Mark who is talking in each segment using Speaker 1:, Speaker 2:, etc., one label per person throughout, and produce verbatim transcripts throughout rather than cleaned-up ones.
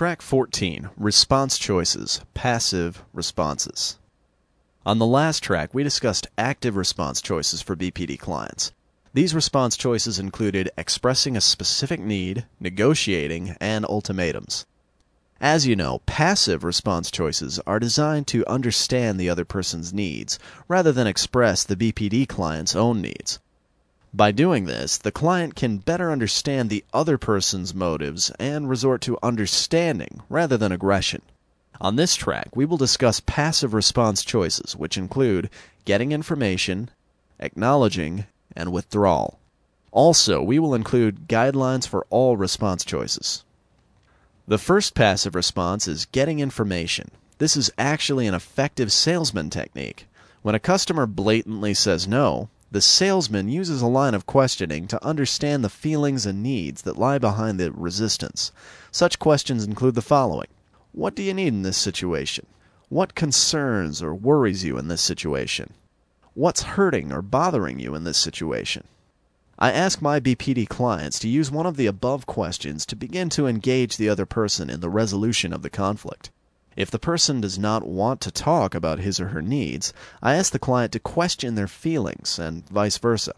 Speaker 1: Track fourteen, Response Choices, Passive Responses. On the last track, we discussed active response choices for B P D clients. These response choices included expressing a specific need, negotiating, and ultimatums. As you know, passive response choices are designed to understand the other person's needs, rather than express the B P D client's own needs. By doing this, the client can better understand the other person's motives and resort to understanding rather than aggression. On this track, we will discuss passive response choices, which include getting information, acknowledging, and withdrawal. Also, we will include guidelines for all response choices. The first passive response is getting information. This is actually an effective salesman technique. When a customer blatantly says no, the salesman uses a line of questioning to understand the feelings and needs that lie behind the resistance. Such questions include the following. What do you need in this situation? What concerns or worries you in this situation? What's hurting or bothering you in this situation? I ask my B P D clients to use one of the above questions to begin to engage the other person in the resolution of the conflict. If the person does not want to talk about his or her needs, I ask the client to question their feelings, and vice versa.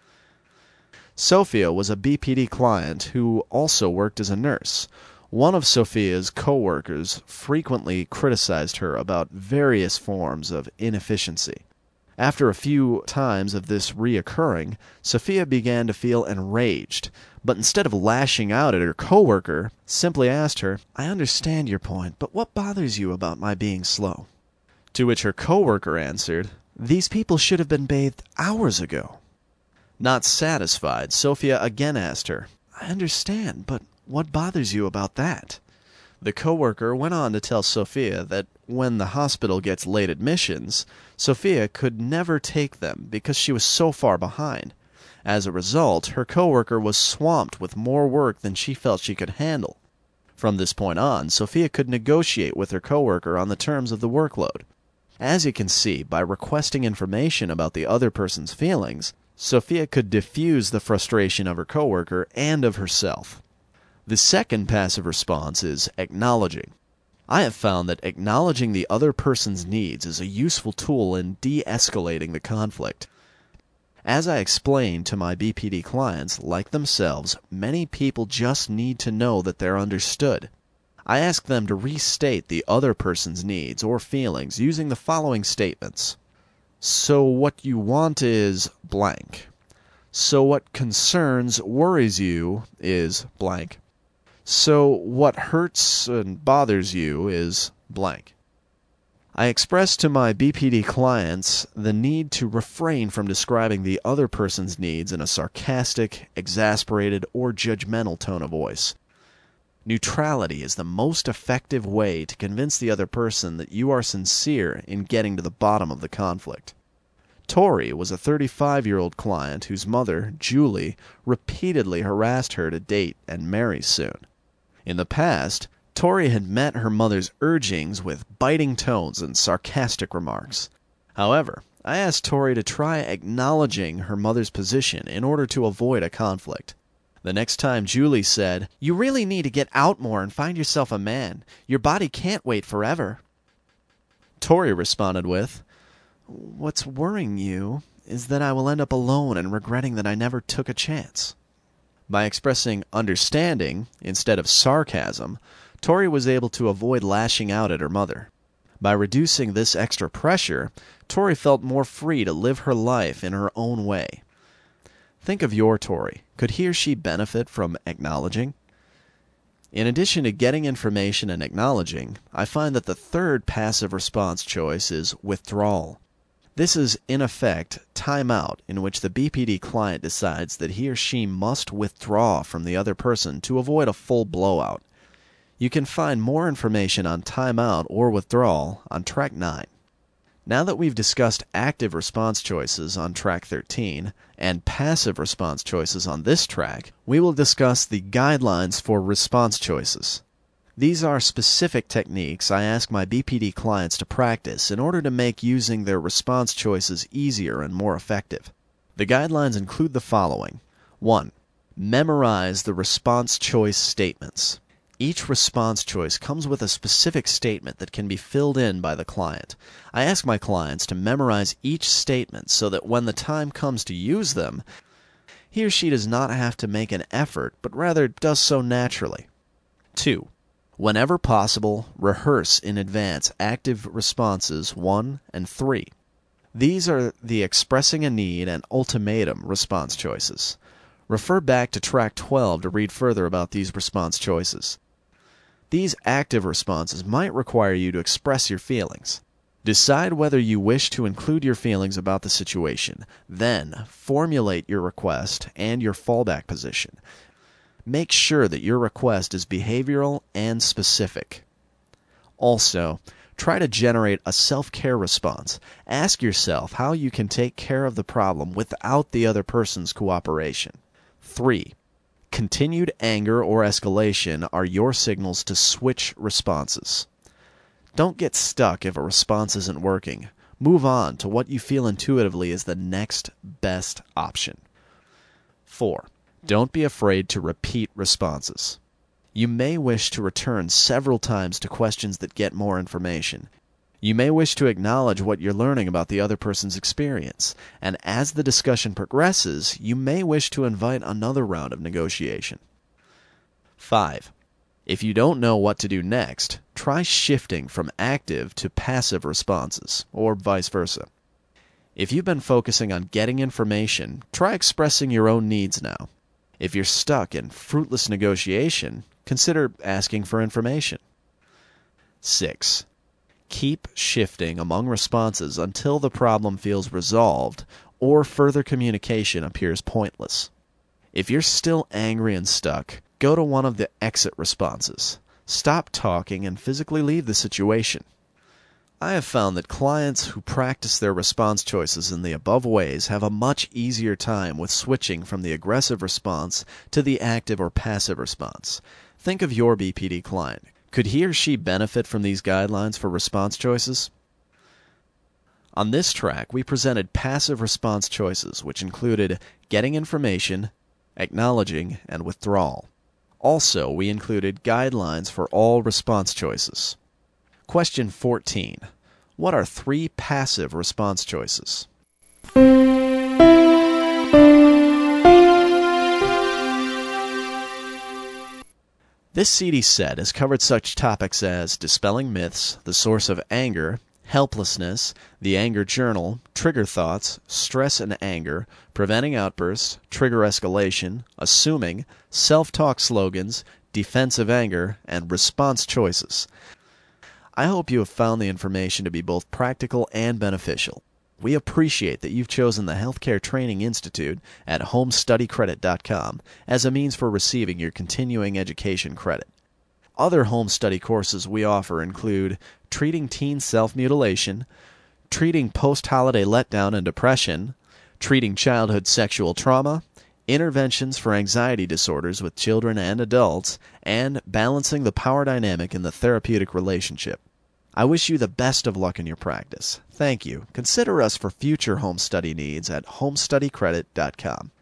Speaker 1: Sophia was a B P D client who also worked as a nurse. One of Sophia's co-workers frequently criticized her about various forms of inefficiency. After a few times of this reoccurring, Sophia began to feel enraged, but instead of lashing out at her coworker, simply asked her, "I understand your point, but what bothers you about my being slow?" To which her coworker answered, "These people should have been bathed hours ago." Not satisfied, Sophia again asked her, "I understand, but what bothers you about that?" The coworker went on to tell Sophia that when the hospital gets late admissions, Sophia could never take them because she was so far behind. As a result, her coworker was swamped with more work than she felt she could handle. From this point on, Sophia could negotiate with her coworker on the terms of the workload. As you can see, by requesting information about the other person's feelings, Sophia could diffuse the frustration of her coworker and of herself. The second passive response is acknowledging. I have found that acknowledging the other person's needs is a useful tool in de-escalating the conflict. As I explained to my B P D clients, like themselves, many people just need to know that they're understood. I ask them to restate the other person's needs or feelings using the following statements. So what you want is blank. So what concerns, worries you is blank. So what hurts and bothers you is blank. I express to my B P D clients the need to refrain from describing the other person's needs in a sarcastic, exasperated, or judgmental tone of voice. Neutrality is the most effective way to convince the other person that you are sincere in getting to the bottom of the conflict. Tori was a thirty-five-year-old client whose mother, Julie, repeatedly harassed her to date and marry soon. In the past, Tori had met her mother's urgings with biting tones and sarcastic remarks. However, I asked Tori to try acknowledging her mother's position in order to avoid a conflict. The next time Julie said, "You really need to get out more and find yourself a man. Your body can't wait forever." Tori responded with, "What's worrying you is that I will end up alone and regretting that I never took a chance." By expressing understanding instead of sarcasm, Tori was able to avoid lashing out at her mother. By reducing this extra pressure, Tori felt more free to live her life in her own way. Think of your Tori. Could he or she benefit from acknowledging? In addition to getting information and acknowledging, I find that the third passive response choice is withdrawal. This is, in effect, timeout, in which the B P D client decides that he or she must withdraw from the other person to avoid a full blowout. You can find more information on timeout or withdrawal on track nine. Now that we've discussed active response choices on track thirteen and passive response choices on this track, we will discuss the guidelines for response choices. These are specific techniques I ask my B P D clients to practice in order to make using their response choices easier and more effective. The guidelines include the following. one. Memorize the response choice statements. Each response choice comes with a specific statement that can be filled in by the client. I ask my clients to memorize each statement so that when the time comes to use them, he or she does not have to make an effort, but rather does so naturally. two. Whenever possible, rehearse in advance active responses one and three. These are the expressing a need and ultimatum response choices. Refer back to track twelve to read further about these response choices. These active responses might require you to express your feelings. Decide whether you wish to include your feelings about the situation. Then, formulate your request and your fallback position. Make sure that your request is behavioral and specific. Also, try to generate a self-care response. Ask yourself how you can take care of the problem without the other person's cooperation. three. Continued anger or escalation are your signals to switch responses. Don't get stuck if a response isn't working. Move on to what you feel intuitively is the next best option. four. Don't be afraid to repeat responses. You may wish to return several times to questions that get more information. You may wish to acknowledge what you're learning about the other person's experience, and as the discussion progresses, you may wish to invite another round of negotiation. five. If you don't know what to do next, try shifting from active to passive responses, or vice versa. If you've been focusing on getting information, try expressing your own needs now. If you're stuck in fruitless negotiation, consider asking for information. six. Keep shifting among responses until the problem feels resolved or further communication appears pointless. If you're still angry and stuck, go to one of the exit responses. Stop talking and physically leave the situation. I have found that clients who practice their response choices in the above ways have a much easier time with switching from the aggressive response to the active or passive response. Think of your B P D client. Could he or she benefit from these guidelines for response choices? On this track, we presented passive response choices, which included getting information, acknowledging, and withdrawal. Also, we included guidelines for all response choices. Question fourteen. What are three passive response choices? This C D set has covered such topics as dispelling myths, the source of anger, helplessness, the anger journal, trigger thoughts, stress and anger, preventing outbursts, trigger escalation, assuming, self-talk slogans, defensive anger, and response choices. I hope you have found the information to be both practical and beneficial. We appreciate that you've chosen the Healthcare Training Institute at home study credit dot com as a means for receiving your continuing education credit. Other home study courses we offer include Treating Teen Self-Mutilation, Treating Post-Holiday Letdown and Depression, Treating Childhood Sexual Trauma, Interventions for Anxiety Disorders with Children and Adults, and Balancing the Power Dynamic in the Therapeutic Relationship. I wish you the best of luck in your practice. Thank you. Consider us for future home study needs at home study credit dot com.